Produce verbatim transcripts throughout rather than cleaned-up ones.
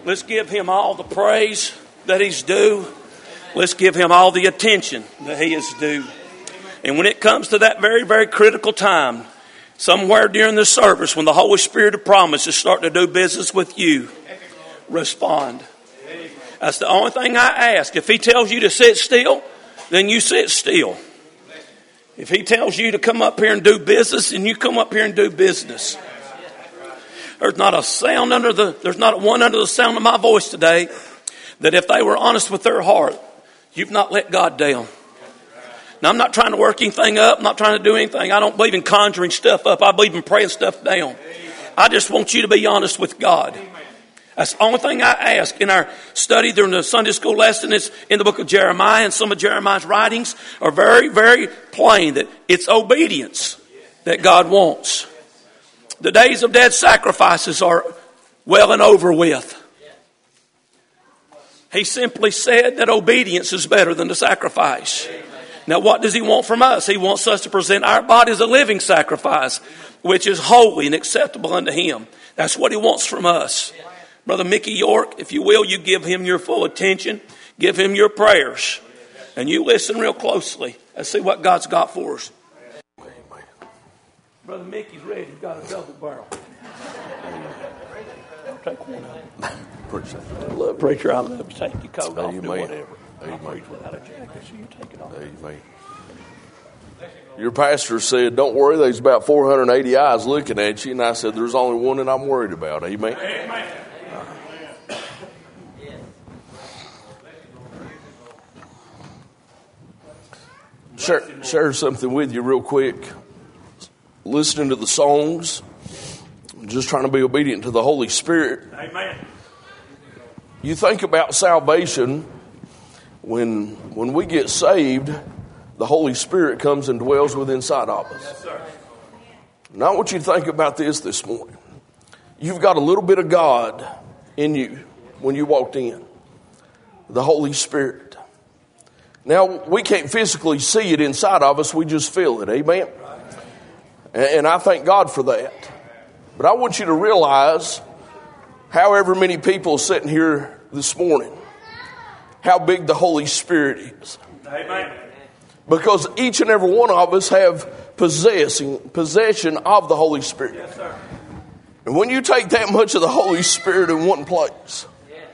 Let's give him all the praise that he's due. Let's give him all the attention that he is due. And when it comes to that very, very critical time, somewhere during the service, when the Holy Spirit of promise is starting to do business with you, respond. That's the only thing I ask. If he tells you to sit still, then you sit still. If he tells you to come up here and do business, then you come up here and do business. There's not a sound under the, there's not one under the sound of my voice today that if they were honest with their heart, you've not let God down. Now, I'm not trying to work anything up. I'm not trying to do anything. I don't believe in conjuring stuff up. I believe in praying stuff down. I just want you to be honest with God. That's the only thing I ask. In our study during the Sunday school lesson, it's in the book of Jeremiah, and some of Jeremiah's writings are very, very plain that it's obedience that God wants. The days of dead sacrifices are well and over with. He simply said that obedience is better than the sacrifice. Now, what does he want from us? He wants us to present our body as a living sacrifice, which is holy and acceptable unto him. That's what he wants from us. Brother Mickey York, if you will, you give him your full attention. Give him your prayers. And you listen real closely and see what God's got for us. Brother Mickey's ready. He's got a double barrel. I'll take one of them. Appreciate it. I love preacher. I love to take your coat off, do whatever. Amen. I preach without a jacket, so you take it off. Amen. Your pastor said, don't worry, there's about four hundred eighty eyes looking at you. And I said, there's only one that I'm worried about. Amen. Amen. Share, share something with you real quick. Listening to the songs, just trying to be obedient to the Holy Spirit. Amen. You think about salvation, when when we get saved, the Holy Spirit comes and dwells within inside of us. Yes, sir. Now I want you to think about this this morning. You've got a little bit of God in you when you walked in. The Holy Spirit. Now, we can't physically see it inside of us. We just feel it. Amen? And I thank God for that. But I want you to realize, however many people sitting here this morning, how big the Holy Spirit is. Amen. Because each and every one of us have possessing possession of the Holy Spirit. Yes, sir. And when you take that much of the Holy Spirit in one place,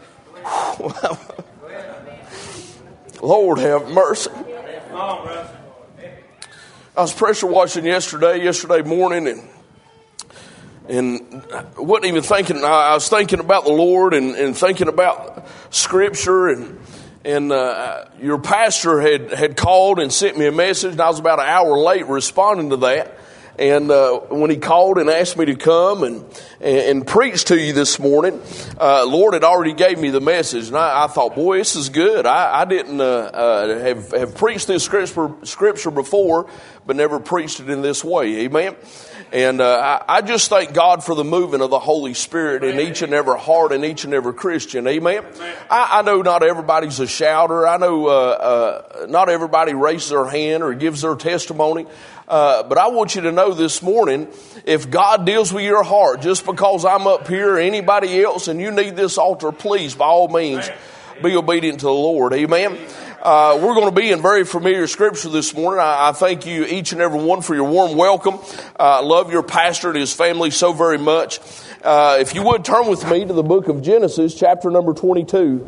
Lord have mercy. I was pressure washing yesterday, yesterday morning, and and wasn't even thinking. I was thinking about the Lord and, and thinking about Scripture, and and uh, your pastor had had called and sent me a message, and I was about an hour late responding to that. And uh, when he called and asked me to come and and, and preach to you this morning, uh, Lord had already gave me the message, and I, I thought, boy, this is good. I, I didn't uh, uh, have have preached this scripture scripture before, but never preached it in this way. Amen. And uh, I, I just thank God for the moving of the Holy Spirit in each and every heart and each and every Christian. Amen. I, I know not everybody's a shouter. I know uh, uh, not everybody raises their hand or gives their testimony. Uh, but I want you to know this morning, if God deals with your heart, just because I'm up here or anybody else and you need this altar, please, by all means, be obedient to the Lord. Amen. Uh, we're going to be in very familiar scripture this morning. I, I thank you, each and every one, for your warm welcome. I uh, love your pastor and his family so very much. Uh, if you would turn with me to the book of Genesis, chapter number twenty-two.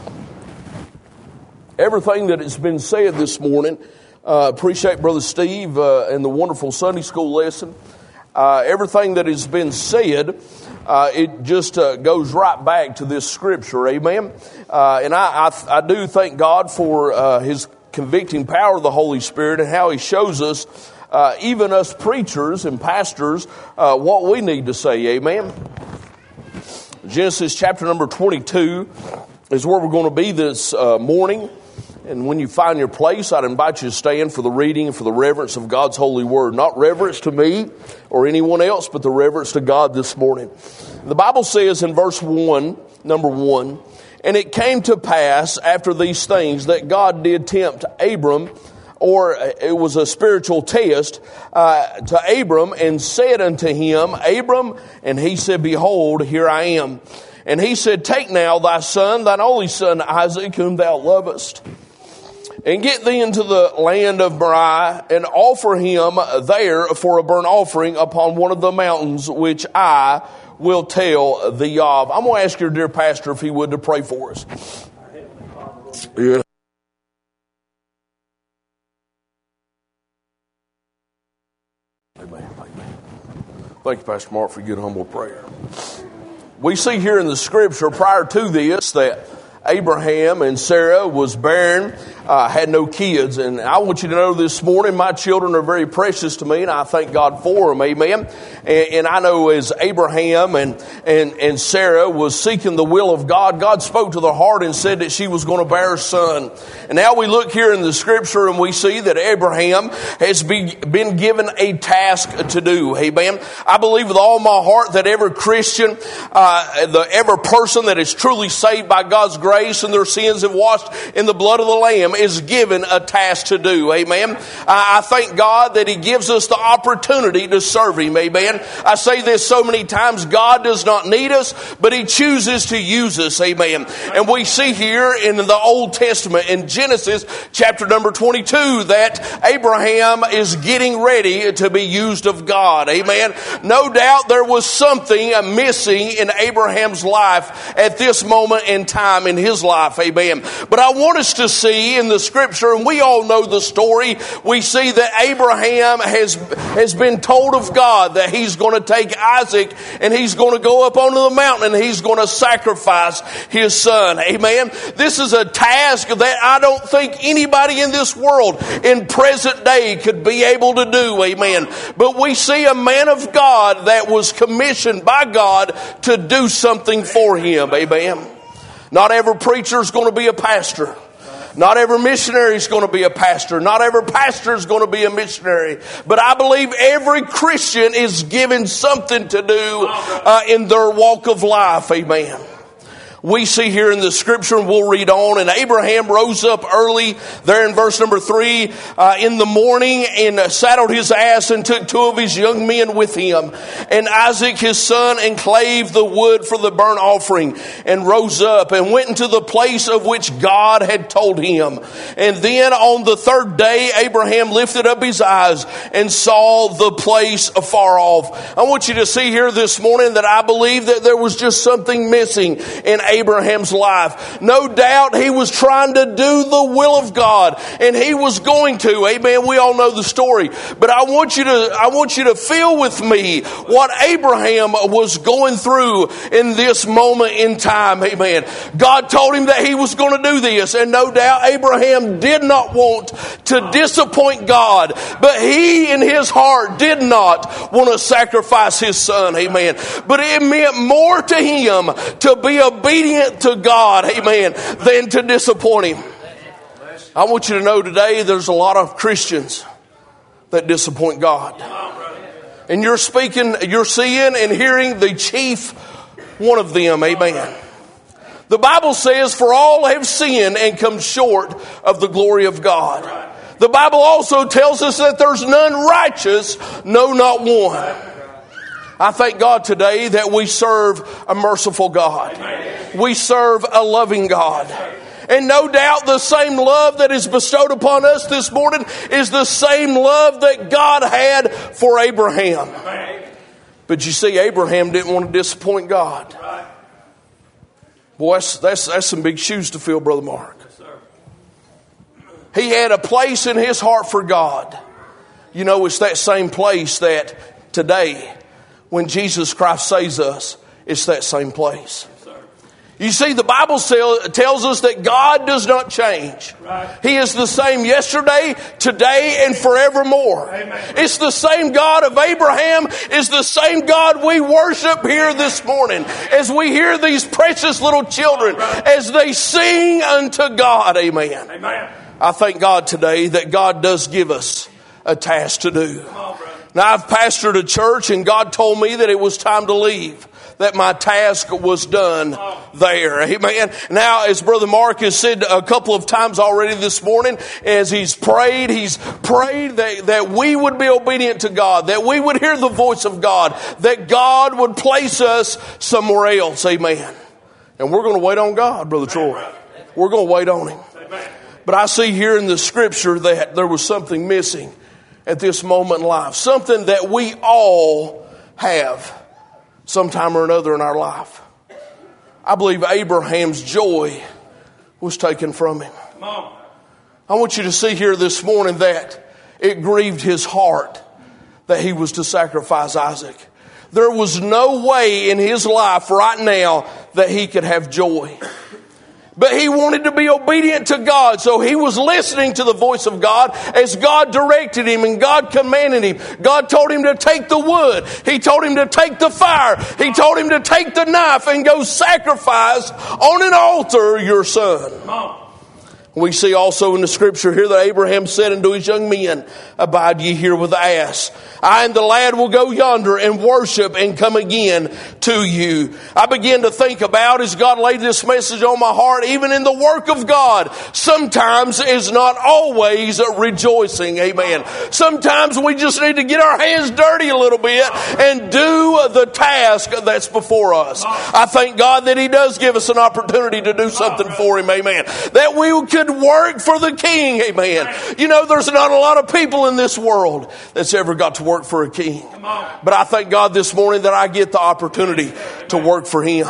Everything that has been said this morning, Uh, appreciate Brother Steve uh, and the wonderful Sunday school lesson. Uh, everything that has been said, uh, it just uh, goes right back to this scripture. Amen. Uh, and I, I, I do thank God for uh, His convicting power of the Holy Spirit and how He shows us, uh, even us preachers and pastors, uh, what we need to say. Amen. Genesis chapter number twenty-two is where we're going to be this uh, morning. And when you find your place, I'd invite you to stand for the reading and for the reverence of God's holy word. Not reverence to me or anyone else, but the reverence to God this morning. The Bible says in verse one, number one, and it came to pass after these things that God did tempt Abram, or it was a spiritual test, uh, to Abram, and said unto him, Abram, and he said, behold, here I am. And he said, take now thy son, thine only son Isaac, whom thou lovest, and get thee into the land of Moriah, and offer him there for a burnt offering upon one of the mountains which I will tell thee of. I'm going to ask your dear pastor if he would to pray for us. Yeah. Amen. Amen. Thank you, Pastor Mark, for your good, humble prayer. We see here in the scripture prior to this that Abraham and Sarah was barren, uh, had no kids. And I want you to know this morning, my children are very precious to me, and I thank God for them, amen. And, and I know as Abraham and, and, and Sarah was seeking the will of God, God spoke to their heart and said that she was going to bear a son. And now we look here in the scripture and we see that Abraham has be, been given a task to do, amen. I believe with all my heart that every Christian, uh, the every person that is truly saved by God's grace, and their sins have washed in the blood of the Lamb is given a task to do. Amen. I thank God that He gives us the opportunity to serve Him. Amen. I say this so many times, God does not need us, but He chooses to use us. Amen. And we see here in the Old Testament, in Genesis chapter number twenty-two, that Abraham is getting ready to be used of God. Amen. No doubt there was something missing in Abraham's life at this moment in time in his life, amen. But I want us to see in the scripture, and we all know the story, we see that Abraham has, has been told of God that he's going to take Isaac and he's going to go up onto the mountain and he's going to sacrifice his son, amen. This is a task that I don't think anybody in this world in present day could be able to do, amen. But we see a man of God that was commissioned by God to do something for him, amen. Not every preacher is going to be a pastor. Not every missionary is going to be a pastor. Not every pastor is going to be a missionary. But I believe every Christian is given something to do uh, in their walk of life. Amen. We see here in the scripture, and we'll read on, and Abraham rose up early, there in verse number three, uh, in the morning, and saddled his ass, and took two of his young men with him, and Isaac his son, and clave the wood for the burnt offering, and rose up, and went into the place of which God had told him. And then on the third day, Abraham lifted up his eyes, and saw the place afar off. I want you to see here this morning that I believe that there was just something missing in Abraham's life. No doubt he was trying to do the will of God, and he was going to. Amen. We all know the story. But I want you to I want you to feel with me what Abraham was going through in this moment in time. Amen. God told him that he was going to do this, and no doubt Abraham did not want to disappoint God, but he in his heart did not want to sacrifice his son. Amen. But it meant more to him to be obedient to God, amen, than to disappoint him. I want you to know today there's a lot of Christians that disappoint God. And you're speaking, you're seeing and hearing the chief one of them, amen. The Bible says, for all have sinned and come short of the glory of God. The Bible also tells us that there's none righteous, no, not one. I thank God today that we serve a merciful God. We serve a loving God. And no doubt the same love that is bestowed upon us this morning is the same love that God had for Abraham. But you see, Abraham didn't want to disappoint God. Boy, that's, that's, that's some big shoes to fill, Brother Mark. He had a place in his heart for God. You know, it's that same place that today, when Jesus Christ saves us, it's that same place. You see, the Bible tells us that God does not change. Right. He is the same yesterday, today, and forevermore. Amen. It's the same God of Abraham. It's the same God we worship here this morning. As we hear these precious little children, right, as they sing unto God. Amen. Amen. I thank God today that God does give us a task to do. On, now, I've pastored a church, and God told me that it was time to leave, that my task was done there. Amen. Now, as Brother Mark has said a couple of times already this morning, as he's prayed, he's prayed that, that we would be obedient to God, that we would hear the voice of God, that God would place us somewhere else. Amen. And we're going to wait on God, Brother Troy. We're going to wait on Him. But I see here in the Scripture that there was something missing at this moment in life. Something that we all have sometime or another in our life. I believe Abraham's joy was taken from him. I want you to see here this morning that it grieved his heart that he was to sacrifice Isaac. There was no way in his life right now that he could have joy. But he wanted to be obedient to God, so he was listening to the voice of God as God directed him and God commanded him. God told him to take the wood. He told him to take the fire. He told him to take the knife and go sacrifice on an altar your son. We see also in the Scripture here that Abraham said unto his young men, abide ye here with the ass. I and the lad will go yonder and worship and come again to you. I begin to think about, as God laid this message on my heart, even in the work of God, sometimes is not always rejoicing. Amen. Sometimes we just need to get our hands dirty a little bit and do the task that's before us. I thank God that He does give us an opportunity to do something for Him. Amen. That we could work for the King. Amen. You know, there's not a lot of people in this world that's ever got to work for a king. But I thank God this morning that I get the opportunity to work for Him.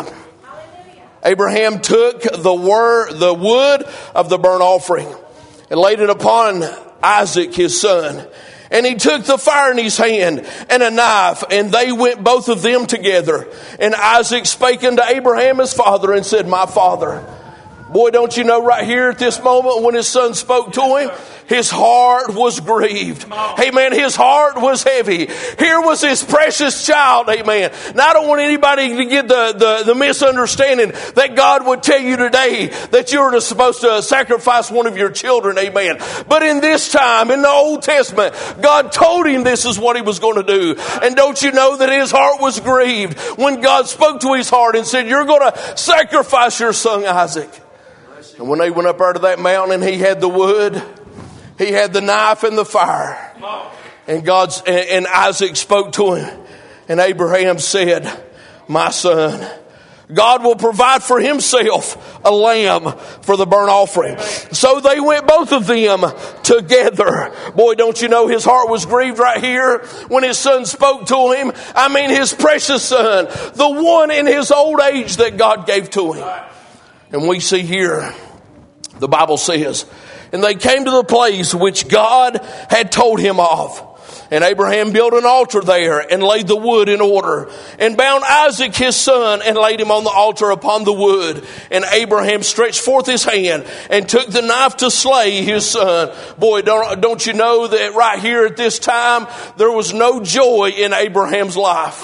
Abraham took the word, the wood of the burnt offering and laid it upon Isaac his son. And he took the fire in his hand and a knife, and they went both of them together. And Isaac spake unto Abraham his father and said, my father. Boy, don't you know right here at this moment when his son spoke to him, his heart was grieved. Amen. His heart was heavy. Here was his precious child. Amen. Now I don't want anybody to get the, the, the misunderstanding that God would tell you today that you're supposed to sacrifice one of your children. Amen. But in this time, in the Old Testament, God told him this is what he was going to do. And don't you know that his heart was grieved when God spoke to his heart and said, you're going to sacrifice your son Isaac. And when they went up out of that mountain, he had the wood, he had the knife and the fire. And God's and Isaac spoke to him. And Abraham said, my son, God will provide for himself a lamb for the burnt offering. So they went both of them together. Boy, don't you know his heart was grieved right here when his son spoke to him. I mean, his precious son, the one in his old age that God gave to him. And we see here, the Bible says, and they came to the place which God had told him of. And Abraham built an altar there and laid the wood in order and bound Isaac his son and laid him on the altar upon the wood. And Abraham stretched forth his hand and took the knife to slay his son. Boy, don't, don't you know that right here at this time, there was no joy in Abraham's life.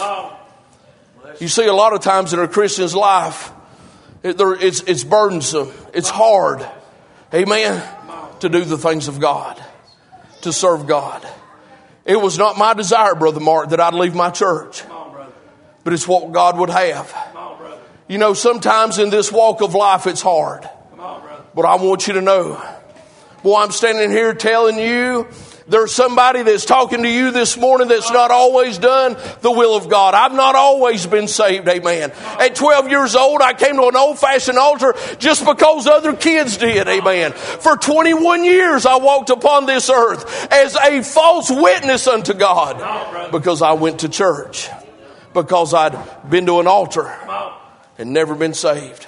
You see, a lot of times in a Christian's life, It, there, it's, it's burdensome. It's hard. Amen. To do the things of God. To serve God. It was not my desire, Brother Mark, that I'd leave my church. But it's what God would have. You know, sometimes in this walk of life, it's hard. But I want you to know. Boy, I'm standing here telling you, there's somebody that's talking to you this morning that's not always done the will of God. I've not always been saved, amen. At twelve years old, I came to an old-fashioned altar just because other kids did, amen. For twenty-one years, I walked upon this earth as a false witness unto God because I went to church, because I'd been to an altar and never been saved.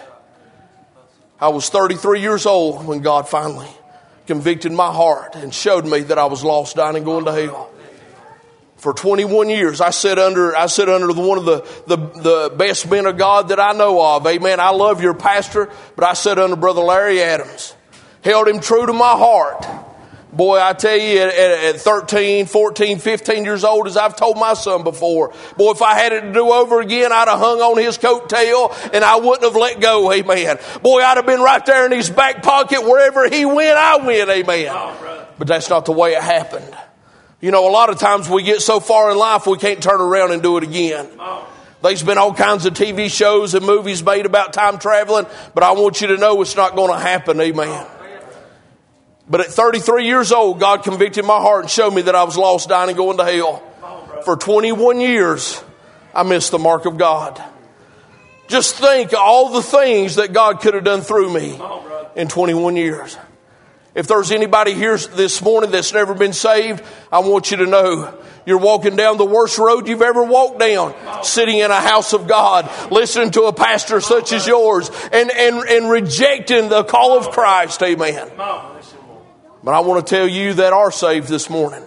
I was thirty-three years old when God finally convicted my heart and showed me that I was lost, dying, and going to hell. For twenty-one years, I sat under I sat under the, one of the, the, the best men of God that I know of. Amen. I love your pastor, but I sat under Brother Larry Adams. Held him true to my heart. Boy, I tell you, at, at thirteen, fourteen, fifteen years old, as I've told my son before, boy, if I had it to do over again, I'd have hung on his coattail and I wouldn't have let go, amen. Boy, I'd have been right there in his back pocket. Wherever he went, I went, amen. Oh, but that's not the way it happened. You know, a lot of times we get so far in life, we can't turn around and do it again. Oh. There's been all kinds of T V shows and movies made about time traveling, but I want you to know it's not going to happen, amen. But at thirty-three years old, God convicted my heart and showed me that I was lost, dying, and going to hell. For twenty-one years, I missed the mark of God. Just think of all the things that God could have done through me in twenty-one years. If there's anybody here this morning that's never been saved, I want you to know you're walking down the worst road you've ever walked down, sitting in a house of God, listening to a pastor such as yours, and, and, and rejecting the call of Christ. Amen. But I want to tell you that are saved this morning.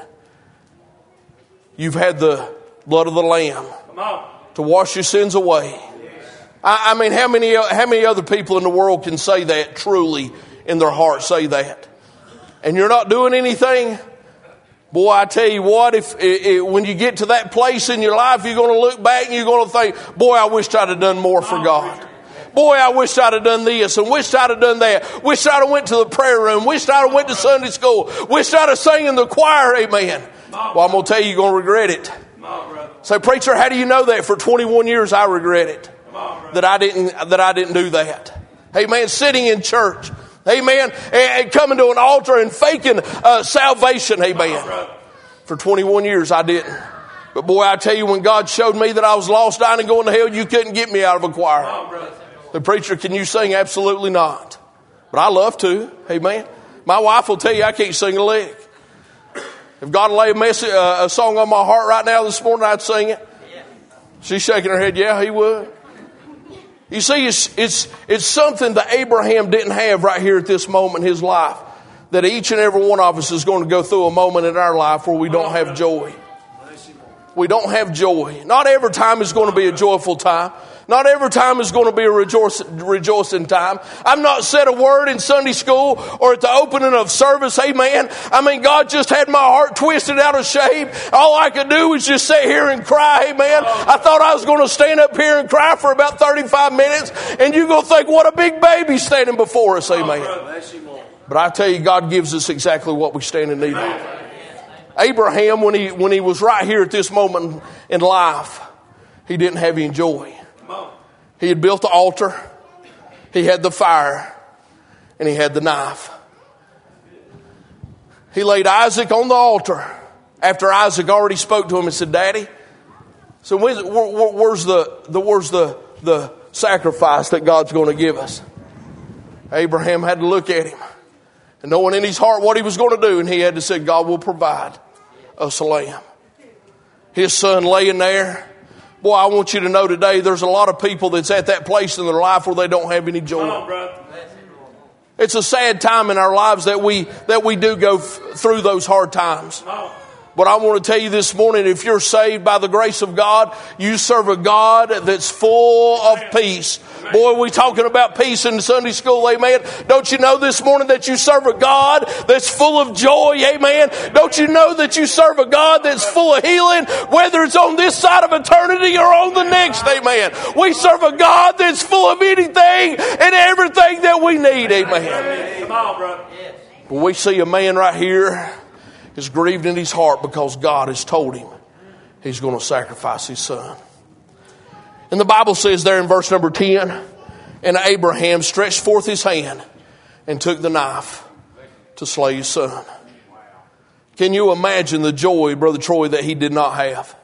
You've had the blood of the Lamb to wash your sins away. I, I mean, how many, how many other people in the world can say that truly in their heart, say that? And you're not doing anything? Boy, I tell you what, if, if when you get to that place in your life, you're going to look back and you're going to think, boy, I wished I'd have done more for God. Boy, I wished I'd have done this and wished I'd have done that. Wished I'd have went to the prayer room. Wished I'd have went to Sunday school. Wished I'd have sang in the choir. Amen. Well, I'm going to tell you, you're going to regret it. So, preacher, how do you know that? For twenty-one years, I regret it. That I didn't, that I didn't do that. Amen. Sitting in church. Amen. And coming to an altar and faking uh, salvation. Amen. For twenty-one years, I didn't. But boy, I tell you, when God showed me that I was lost, dying, and going to hell, you couldn't get me out of a choir. The preacher, can you sing? Absolutely not. But I love to. Amen. My wife will tell you I can't sing a lick. If God lay a, message, uh, a song on my heart right now this morning, I'd sing it. She's shaking her head. Yeah, he would. You see, it's, it's, it's something that Abraham didn't have right here at this moment in his life. That each and every one of us is going to go through a moment in our life where we don't have joy. We don't have joy. Not every time is going to be a joyful time. Not every time is going to be a rejoice, rejoicing time. I've not said a word in Sunday school or at the opening of service. Amen. I mean, God just had my heart twisted out of shape. All I could do was just sit here and cry. Amen. I thought I was going to stand up here and cry for about thirty-five minutes. And you're going to think, what a big baby standing before us. Amen. But I tell you, God gives us exactly what we stand in need of. Abraham, when he, when he was right here at this moment in life, he didn't have any joy. He had built the altar, he had the fire, and he had the knife. He laid Isaac on the altar after Isaac already spoke to him and said, Daddy, so where's, where, where's, the, the, where's the, the sacrifice that God's going to give us? Abraham had to look at him and knowing in his heart what he was going to do, and he had to say, God will provide us a lamb. His son laying there. Boy, I want you to know today there's a lot of people that's at that place in their life where they don't have any joy. On, it's a sad time in our lives that we that we do go f- through those hard times. But I want to tell you this morning, if you're saved by the grace of God, you serve a God that's full of peace. Boy, we talking about peace in Sunday school, amen. Don't you know this morning that you serve a God that's full of joy, amen. Don't you know that you serve a God that's full of healing, whether it's on this side of eternity or on the next, amen. We serve a God that's full of anything and everything that we need, amen. Come on, brother. But we see a man right here is grieved in his heart because God has told him he's going to sacrifice his son. And the Bible says there in verse number ten, and Abraham stretched forth his hand and took the knife to slay his son. Can you imagine the joy, Brother Troy, that he did not have?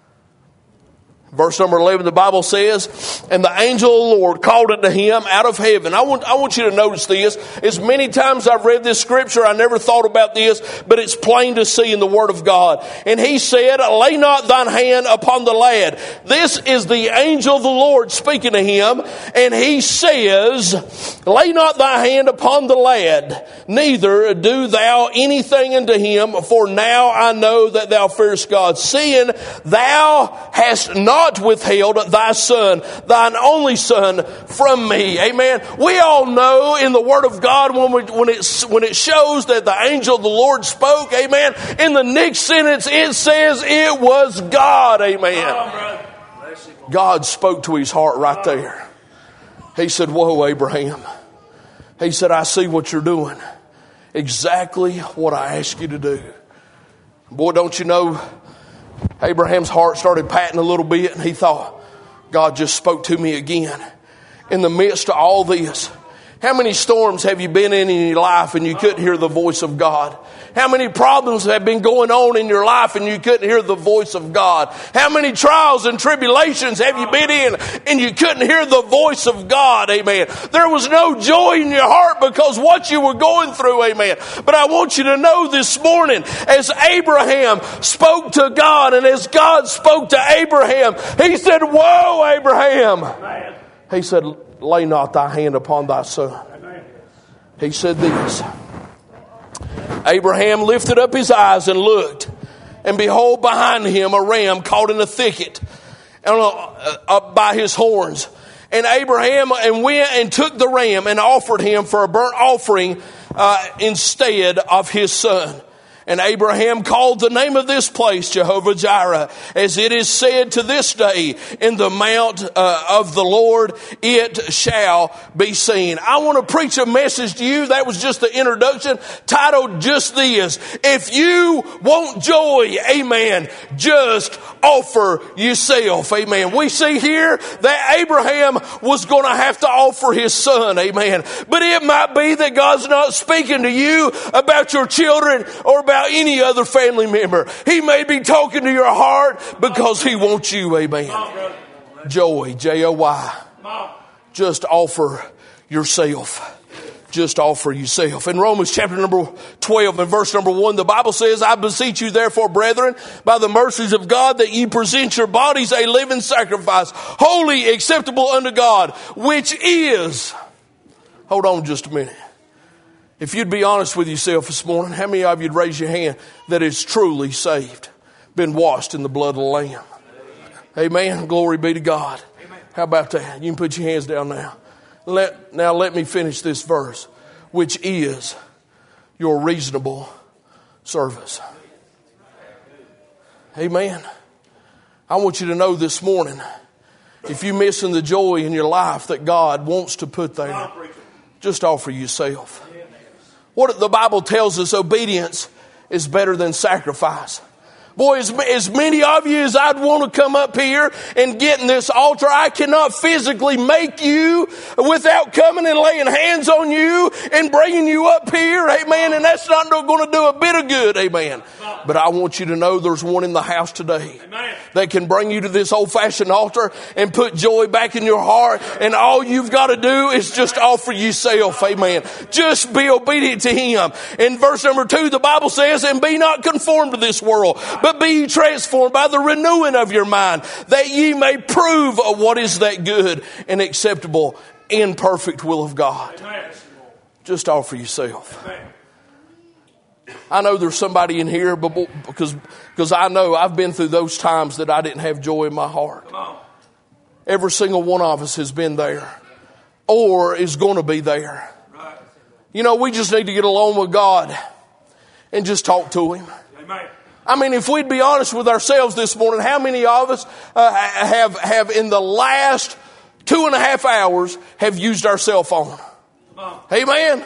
Verse number eleven, the Bible says, and the angel of the Lord called unto him out of heaven. I want, I want you to notice this. As many times I've read this scripture, I never thought about this, but it's plain to see in the Word of God. And he said, lay not thine hand upon the lad. This is the angel of the Lord speaking to him. And he says, lay not thy hand upon the lad, neither do thou anything unto him, for now I know that thou fearest God, seeing thou hast not withheld thy son, thine only son, from me. Amen. We all know in the Word of God when we, when it when it shows that the angel of the Lord spoke. Amen. In the next sentence it says it was God. Amen. God spoke to his heart right there. He said, "Whoa, Abraham." He said, "I see what you're doing. Exactly what I asked you to do." Boy, don't you know? Abraham's heart started patting a little bit, and he thought, God just spoke to me again. In the midst of all this, How many storms have you been in in your life and you couldn't hear the voice of God? How many problems have been going on in your life and you couldn't hear the voice of God? How many trials and tribulations have you been in and you couldn't hear the voice of God? Amen. There was no joy in your heart because what you were going through. Amen. But I want you to know this morning, as Abraham spoke to God and as God spoke to Abraham, he said, "Whoa, Abraham." He said, "Lay not thy hand upon thy son." He said this. Abraham lifted up his eyes and looked, and behold, behind him a ram caught in a thicket and uh, up by his horns. And Abraham and went and took the ram and offered him for a burnt offering uh, instead of his son. And Abraham called the name of this place Jehovah Jireh, as it is said to this day, in the mount uh, of the Lord it shall be seen. I want to preach a message to you. That was just the introduction, titled just this: if you want joy, amen, just offer yourself, amen. We see here that Abraham was going to have to offer his son, amen. But it might be that God's not speaking to you about your children or about any other family member. He may be talking to your heart because He wants you, amen. Joy, J O Y. Just offer yourself. Just offer yourself. In Romans chapter number twelve and verse number one, the Bible says, "I beseech you therefore, brethren, by the mercies of God, that ye present your bodies a living sacrifice, holy, acceptable unto God, which is..." Hold on just a minute. If you'd be honest with yourself this morning, how many of you'd raise your hand that is truly saved, been washed in the blood of the Lamb? Amen. Glory be to God. Amen. How about that? You can put your hands down now. Let, now let me finish this verse, which is your reasonable service. Amen. I want you to know this morning, if you're missing the joy in your life that God wants to put there, just offer yourself. What the Bible tells us, obedience is better than sacrifice. Boy, as, as many of you as I'd want to come up here and get in this altar, I cannot physically make you without coming and laying hands on you and bringing you up here, amen. And that's not going to do a bit of good, amen. But I want you to know there's one in the house today that can bring you to this old-fashioned altar and put joy back in your heart. And all you've got to do is just offer yourself, amen. Just be obedient to Him. In verse number two, the Bible says, "And be not conformed to this world, but be ye transformed by the renewing of your mind, that ye may prove what is that good and acceptable and perfect will of God." Amen. Just offer yourself. Amen. I know there's somebody in here, but because because I know I've been through those times that I didn't have joy in my heart. Every single one of us has been there, or is going to be there. Right. You know, we just need to get along with God and just talk to Him. Amen. I mean, if we'd be honest with ourselves this morning, how many of us uh, have have in the last two and a half hours have used our cell phone? Amen.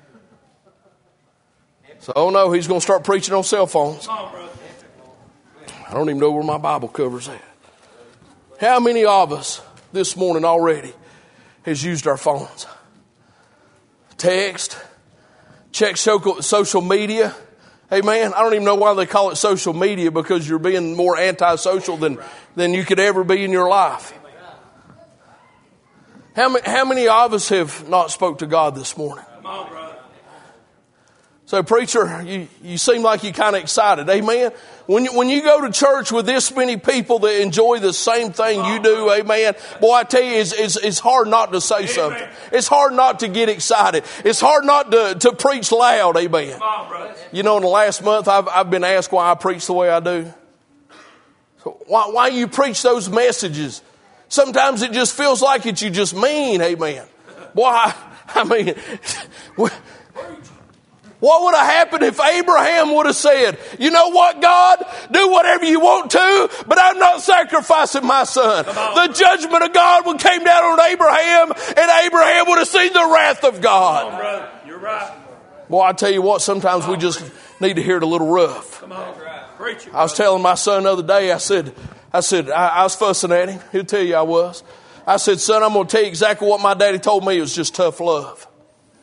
So, oh no, he's going to start preaching on cell phones. I don't even know where my Bible cover's at. How many of us this morning already has used our phones? Text, check social media. Amen. I don't even know why they call it social media, because you're being more antisocial than, than you could ever be in your life. How many, how many of us have not spoke to God this morning? So, preacher, you, you seem like you're kind of excited. Amen. When you, when you go to church with this many people that enjoy the same thing you do, amen, boy, I tell you, it's, it's, it's hard not to say something. It's hard not to get excited. It's hard not to, to preach loud, amen. You know, in the last month, I've, I've been asked why I preach the way I do. So why, why you preach those messages? Sometimes it just feels like it you just mean, amen. Boy, I, I mean... What would have happened if Abraham would have said, "You know what, God? Do whatever you want to, but I'm not sacrificing my son." The judgment of God would came down on Abraham, and Abraham would have seen the wrath of God. Come on, brother. You're right. Well, I tell you what, sometimes we just need to hear it a little rough. Come on. Preach. I was telling my son the other day, I said, I said, I, I was fussing at him. He'll tell you I was. I said, "Son, I'm going to tell you exactly what my daddy told me. It was just tough love."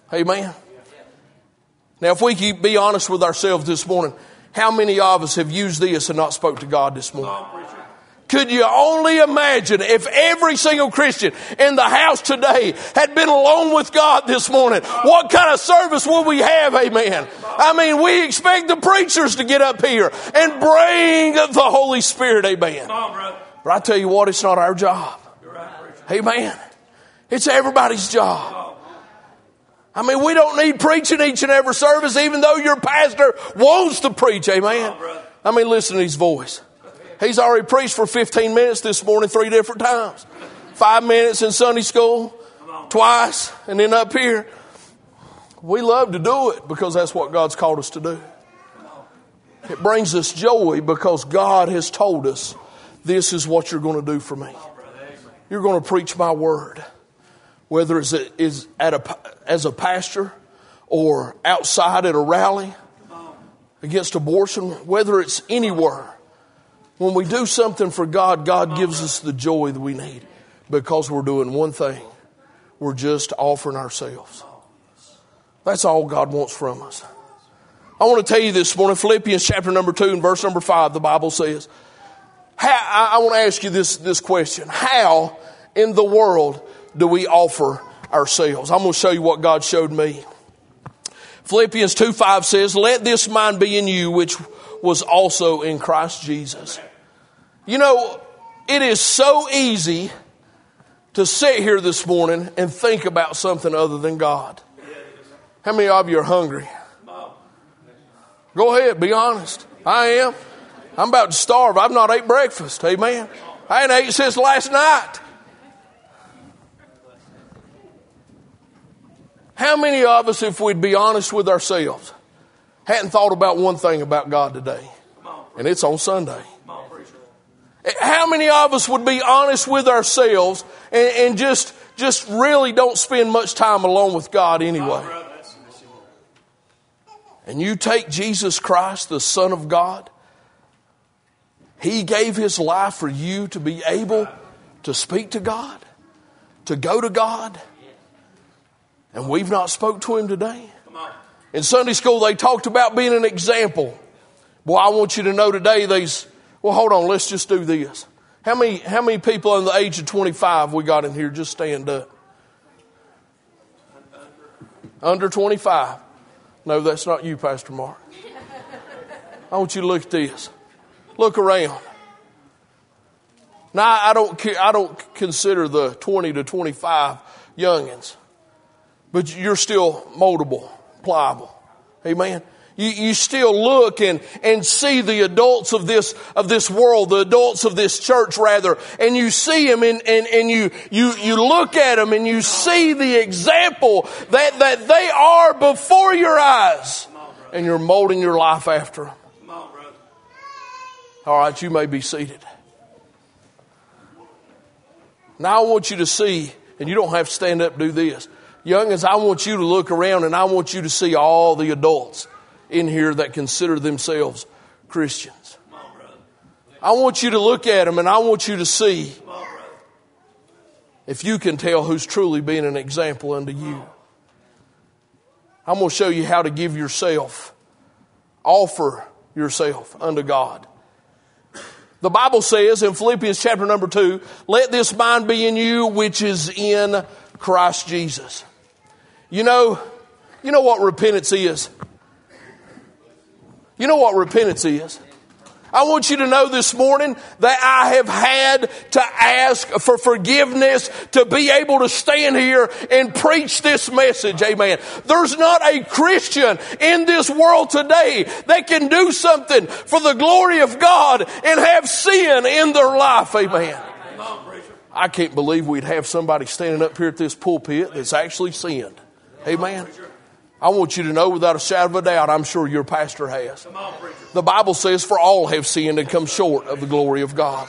Amen. Now, if we can be honest with ourselves this morning, how many of us have used this and not spoke to God this morning? Could you only imagine if every single Christian in the house today had been alone with God this morning? What kind of service would we have? Amen. I mean, we expect the preachers to get up here and bring the Holy Spirit. Amen. But I tell you what, it's not our job. Amen. It's everybody's job. I mean, we don't need preaching each and every service, even though your pastor wants to preach. Amen. I mean, listen to his voice. He's already preached for fifteen minutes this morning, three different times. Five minutes in Sunday school, twice, and then up here. We love to do it because that's what God's called us to do. It brings us joy because God has told us, this is what you're going to do for me. You're going to preach my word. Whether it's a, is at a, as a pastor or outside at a rally against abortion, whether it's anywhere. When we do something for God, God gives us the joy that we need because we're doing one thing. We're just offering ourselves. That's all God wants from us. I want to tell you this morning, Philippians chapter number two and verse number five, the Bible says, how, I, I want to ask you this, this question. How in the world do we offer ourselves? I'm going to show you what God showed me. Philippians two five says, let this mind be in you, which was also in Christ Jesus. You know, it is so easy to sit here this morning and think about something other than God. How many of you are hungry? Go ahead, be honest. I am. I'm about to starve. I've not ate breakfast. Amen. I ain't ate since last night. How many of us, if we'd be honest with ourselves, hadn't thought about one thing about God today? And it's on Sunday. How many of us would be honest with ourselves and, and just, just really don't spend much time alone with God anyway? And you take Jesus Christ, the Son of God. He gave His life for you to be able to speak to God, to go to God. And we've not spoke to Him today. In Sunday school, they talked about being an example. Boy, I want you to know today, these, well, hold on, let's just do this. How many, how many people under the age of twenty-five we got in here? Just stand up. Under twenty-five. No, that's not you, Pastor Mark. I want you to look at this. Look around. Now, I don't, I don't consider the twenty to twenty-five youngins. But you're still moldable, pliable. Amen. You, you still look and, and see the adults of this, of this world, the adults of this church rather, and you see them and, and, and you, you, you look at them and you see the example that, that they are before your eyes, and you're molding your life after them. All right, you may be seated. Now I want you to see, and you don't have to stand up and do this. Youngins, I want you to look around and I want you to see all the adults in here that consider themselves Christians. I want you to look at them and I want you to see if you can tell who's truly being an example unto you. I'm going to show you how to give yourself, offer yourself unto God. The Bible says in Philippians chapter number two, let this mind be in you which is in Christ Jesus. You know, you know what repentance is? You know what repentance is? I want you to know this morning that I have had to ask for forgiveness to be able to stand here and preach this message. Amen. There's not a Christian in this world today that can do something for the glory of God and have sin in their life. Amen. I can't believe we'd have somebody standing up here at this pulpit that's actually sinned. Amen. I want you to know without a shadow of a doubt, I'm sure your pastor has. The Bible says, for all have sinned and come short of the glory of God.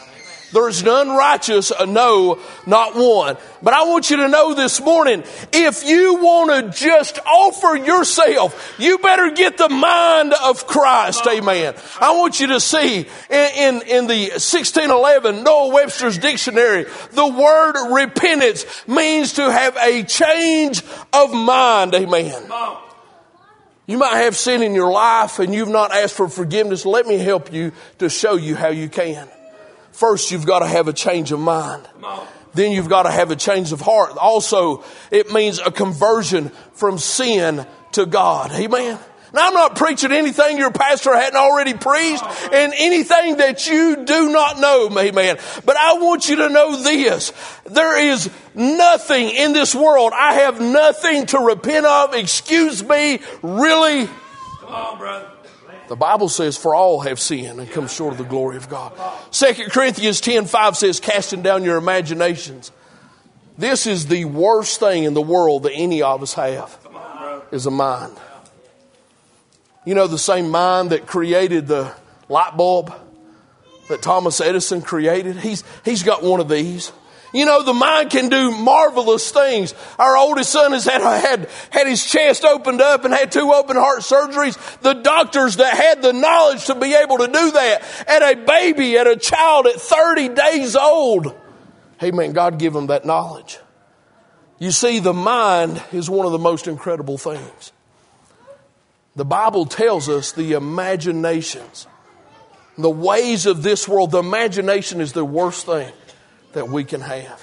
There is none righteous, no, not one. But I want you to know this morning, if you want to just offer yourself, you better get the mind of Christ. Amen. I want you to see in, in, in the sixteen eleven Noah Webster's dictionary, the word repentance means to have a change of mind. Amen. You might have sin in your life and you've not asked for forgiveness. Let me help you to show you how you can. First, you've got to have a change of mind. Then you've got to have a change of heart. Also, it means a conversion from sin to God. Amen. Now, I'm not preaching anything your pastor hadn't already preached and anything that you do not know. Amen. But I want you to know this. There is nothing in this world. I have nothing to repent of. Excuse me. Really? Come on, brother. The Bible says, for all have sinned and come short of the glory of God. Second Corinthians ten five says, casting down your imaginations. This is the worst thing in the world that any of us have, is a mind. You know, the same mind that created the light bulb that Thomas Edison created? He's, he's got one of these. You know, the mind can do marvelous things. Our oldest son has had, had, had his chest opened up and had two open heart surgeries. The doctors that had the knowledge to be able to do that at a baby, at a child at thirty days old. Amen. God give them that knowledge. You see, the mind is one of the most incredible things. The Bible tells us the imaginations, the ways of this world, the imagination is the worst thing that we can have.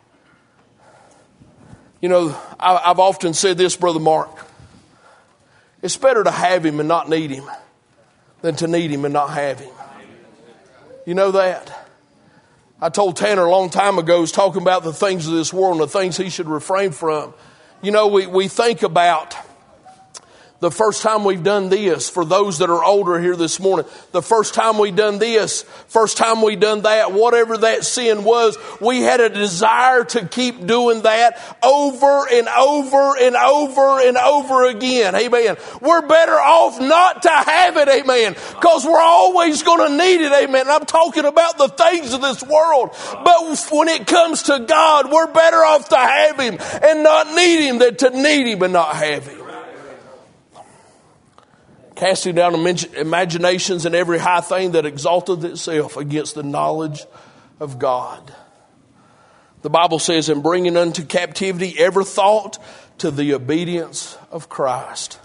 You know, I, I've often said this, Brother Mark. It's better to have him and not need him than to need him and not have him. You know that? I told Tanner a long time ago, he was talking about the things of this world and the things he should refrain from. You know, we, we think about the first time we've done this, for those that are older here this morning, the first time we done this, first time we done that, whatever that sin was, we had a desire to keep doing that over and over and over and over again. Amen. We're better off not to have it. Amen. Because we're always going to need it. Amen. And I'm talking about the things of this world. But when it comes to God, we're better off to have him and not need him than to need him and not have him. Casting down imaginations and every high thing that exalteth itself against the knowledge of God. The Bible says, and bringing unto captivity every thought to the obedience of Christ.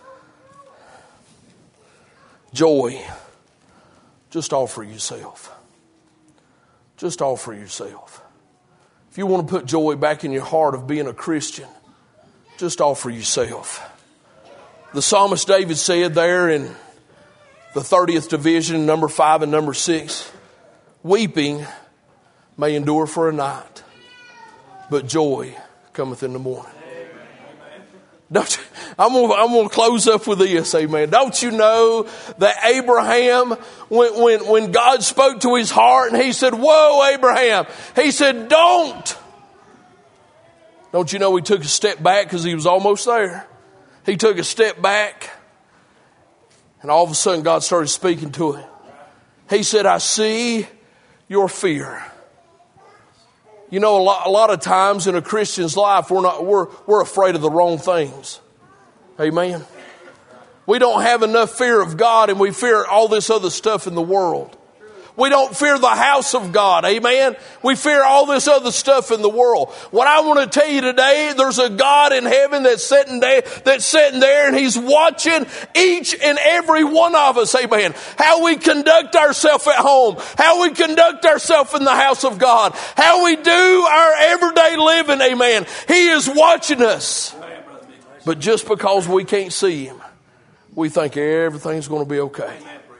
Joy. Just offer yourself. Just offer yourself. If you want to put joy back in your heart of being a Christian, just offer yourself. The psalmist David said there in the thirtieth division, number five and number six, weeping may endure for a night, but joy cometh in the morning. Don't you, I'm going I'm going to close up with this, amen. Don't you know that Abraham, when, when, when God spoke to his heart and he said, whoa, Abraham, he said, don't. Don't you know he took a step back because he was almost there. He took a step back, and all of a sudden God started speaking to him. He said, I see your fear. You know, a lot, a lot of times in a Christian's life, we're not we're we're afraid of the wrong things. Amen. We don't have enough fear of God, and we fear all this other stuff in the world. We don't fear the house of God. Amen. We fear all this other stuff in the world. What I want to tell you today, there's a God in heaven that's sitting there, that's sitting there and he's watching each and every one of us. Amen. How we conduct ourselves at home, how we conduct ourselves in the house of God, how we do our everyday living. Amen. He is watching us. But just because we can't see him, we think everything's going to be okay.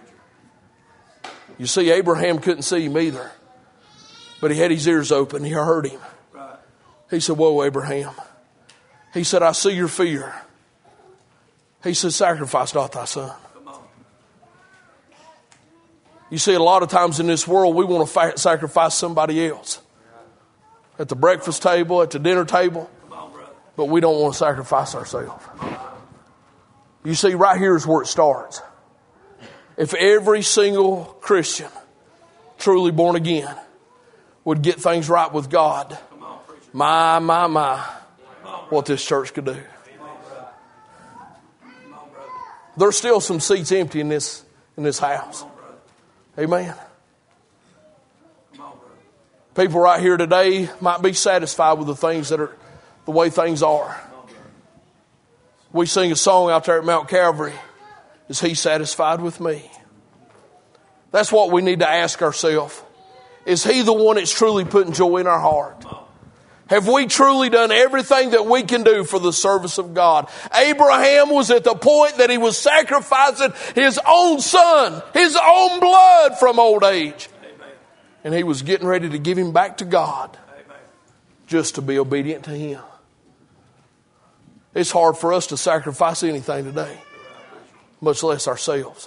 You see, Abraham couldn't see him either. But he had his ears open. He heard him. He said, whoa, Abraham. He said, I see your fear. He said, sacrifice not thy son. You see, a lot of times in this world, we want to fa- sacrifice somebody else. At the breakfast table, at the dinner table. But we don't want to sacrifice ourselves. You see, right here is where it starts. If every single Christian, truly born again, would get things right with God. My, my, my, what this church could do. There's still some seats empty in this in this house. Amen. People right here today might be satisfied with the things that are the way things are. We sing a song out there at Mount Calvary. Is He satisfied with me? That's what we need to ask ourselves. Is He the one that's truly putting joy in our heart? Have we truly done everything that we can do for the service of God? Abraham was at the point that he was sacrificing his own son, his own blood from old age. Amen. And he was getting ready to give him back to God. Amen. Just to be obedient to Him. It's hard for us to sacrifice anything today, much less ourselves.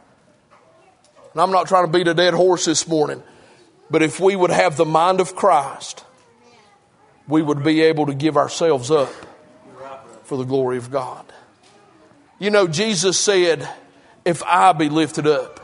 And I'm not trying to beat a dead horse this morning, but if we would have the mind of Christ, we would be able to give ourselves up for the glory of God. You know, Jesus said, if I be lifted up,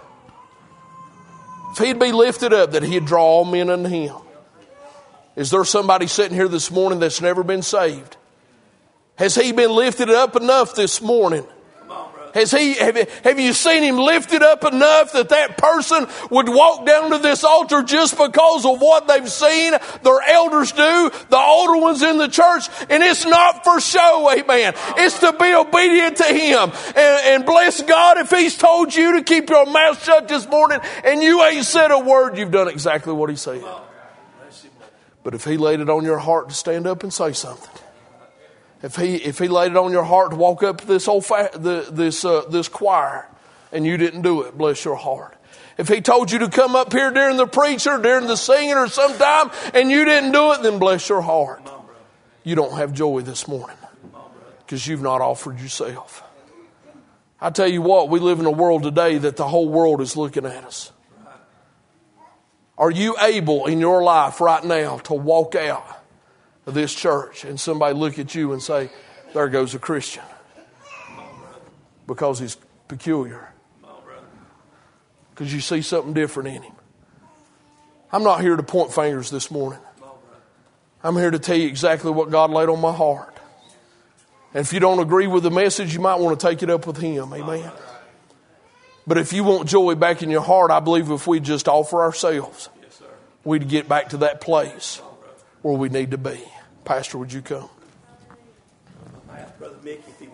if He'd be lifted up, that He'd draw all men unto Him. Is there somebody sitting here this morning that's never been saved? Has He been lifted up enough this morning? Has he, have, have you seen Him lifted up enough that that person would walk down to this altar just because of what they've seen their elders do, the older ones in the church? And it's not for show, amen. It's to be obedient to Him. And, and bless God, if He's told you to keep your mouth shut this morning and you ain't said a word, you've done exactly what He said. But if He laid it on your heart to stand up and say something, If he if he laid it on your heart to walk up to this old fa- the, this uh, this choir and you didn't do it, bless your heart. If He told you to come up here during the preacher, during the singing or sometime and you didn't do it, then bless your heart. You don't have joy this morning because you've not offered yourself. I tell you what, we live in a world today that the whole world is looking at us. Are you able in your life right now to walk out of this church and somebody look at you and say, there goes a Christian? Because he's peculiar. Because you see something different in him. I'm not here to point fingers this morning. I'm here to tell you exactly what God laid on my heart. And if you don't agree with the message, you might want to take it up with Him. Amen. But if you want joy back in your heart, I believe if we just offer ourselves, we'd get back to that place where we need to be. Pastor, would you come? I asked Brother Mickey if he